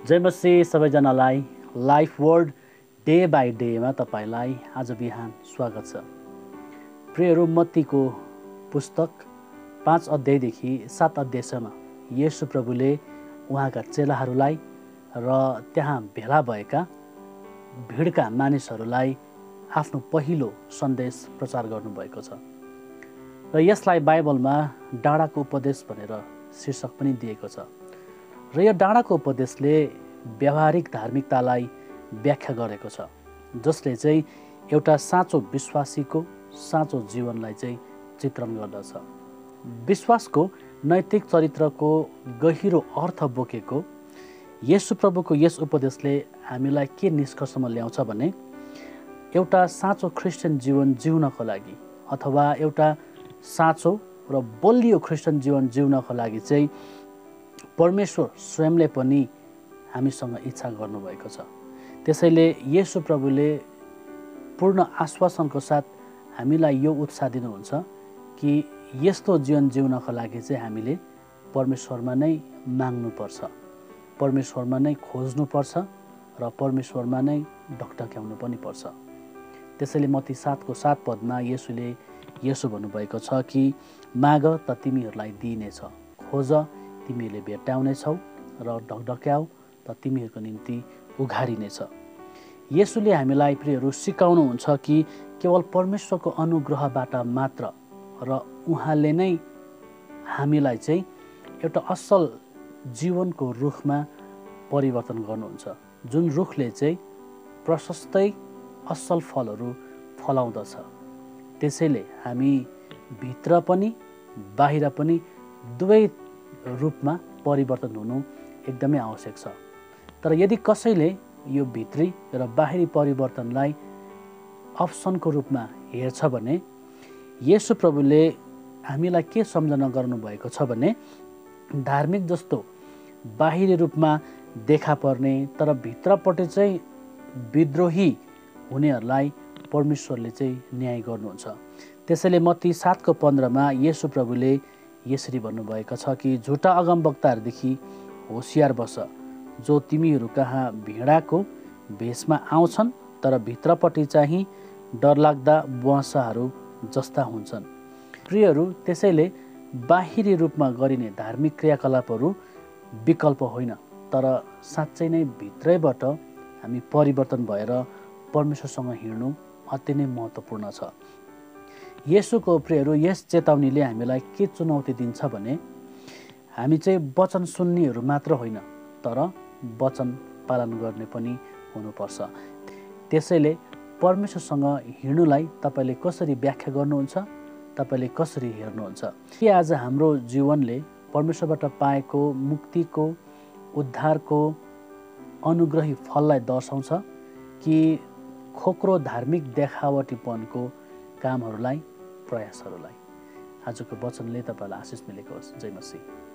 जय मसीह सबैजनालाई life word day by डेमा तपाईलाई आज बिहान स्वागत छ। प्रियहरू, मत्तीको पुस्तक 5 अध्यायदेखि 7 अध्यायसम्म येशू प्रभुले उहाँका चेलाहरूलाई र त्यहाँ भेला भएका भिडका मानिसहरूलाई आफ्नो पहिलो सन्देश प्रचार गर्नुभएको छ र यसलाई बाइबलमा डाँडाको उपदेश भनेर शीर्षक पनि दिएको छ। र यो डाँडाको उपदेशले व्यावहारिक धार्मिकतालाई व्याख्या गरेको छ, जसले चाहिँ एउटा साँचो विश्वासीको साँचो जीवनलाई चाहिँ चित्रण गर्दछ। विश्वासको नैतिक चरित्रको गहिरो अर्थ बोकेको येशू प्रभुको यस उपदेशले हामीलाई के निष्कर्षमा ल्याउँछ भने, एउटा साँचो क्रिस्चियन जीवन जिउनको लागि अथवा एउटा साँचो र बलियो क्रिस्चियन जीवन जिउनको लागि चाहिँ परमेश्वर स्वयंले पनि हामीसँग इच्छा गर्नुभएको छ। त्यसैले येशू प्रभुले पूर्ण आश्वासनको साथ हामीलाई यो उत्साह दिनुहुन्छ कि यस्तो जीवन जिउनको लागि चाहिँ हामीले परमेश्वरमा नै माग्नुपर्छ, परमेश्वरमा नै खोज्नुपर्छ र परमेश्वरमा नै ढकढक्याउनु पनि पर्छ। त्यसैले मत्ती 7:7 पदमा येशूले यसो भन्नुभएको छ कि माग त तिमीहरूलाई दिइनेछ, खोज तिमीहरूले भेट्टाउनेछौ र ढकढक्याउ त तिमीहरूको निम्ति उघारिनेछ। येशूले हामीलाई प्रियहरू सिकाउनुहुन्छ कि केवल परमेश्वरको अनुग्रहबाट मात्र र उहाँले नै हामीलाई चाहिँ एउटा असल जीवनको रुखमा परिवर्तन गर्नुहुन्छ, जुन रुखले चाहिँ प्रशस्तै असल फलहरू फलाउँदछ। त्यसैले हामी भित्र पनि बाहिर पनि दुवै रूपमा परिवर्तन हुनु एकदमै आवश्यक छ। तर यदि कसैले यो भित्री र बाहिरी परिवर्तनलाई अप्सनको रूपमा हेर्छ भने येशू प्रभुले हामीलाई के सम्झना गर्नुभएको छ भने, धार्मिक जस्तो बाहिरी रूपमा देखा पर्ने तर भित्रपट्टि चाहिँ विद्रोही हुनेहरूलाई परमेश्वरले चाहिँ न्याय गर्नुहुन्छ। त्यसैले मत्ती 7:15 येशू प्रभुले यसरी भन्नुभएको छ कि झुटा अगमवक्ताहरूदेखि होसियार बस, जो तिमीहरू कहाँ भिडाको भेषमा आउँछन् तर भित्रपट्टि चाहिँ डरलाग्दा बुवासाहरू जस्ता हुन्छन्। प्रियहरू, त्यसैले बाहिरी रूपमा गरिने धार्मिक क्रियाकलापहरू विकल्प होइन, तर साँच्चै नै भित्रैबाट हामी परिवर्तन भएर परमेश्वरसँग हिँड्नु अति नै महत्त्वपूर्ण छ। येशूको प्रियहरू यस चेतावनीले हामीलाई के चुनौती दिन्छ भने, हामी चाहिँ वचन सुन्नेहरू मात्र होइन, तर वचन पालन गर्ने पनि हुनुपर्छ। त्यसैले परमेश्वरसँग हिँड्नुलाई तपाईँले कसरी व्याख्या गर्नुहुन्छ, तपाईँले कसरी हेर्नुहुन्छ? के आज हाम्रो जीवनले परमेश्वरबाट पाएको मुक्तिको उद्धारको अनुग्रही फललाई दर्शाउँछ कि खोक्रो धार्मिक देखावटीपनको कामहरूलाई प्रयासहरूलाई? आजको वचनले तपाईँलाई आशिष मिलेको होस्। जय मसीह।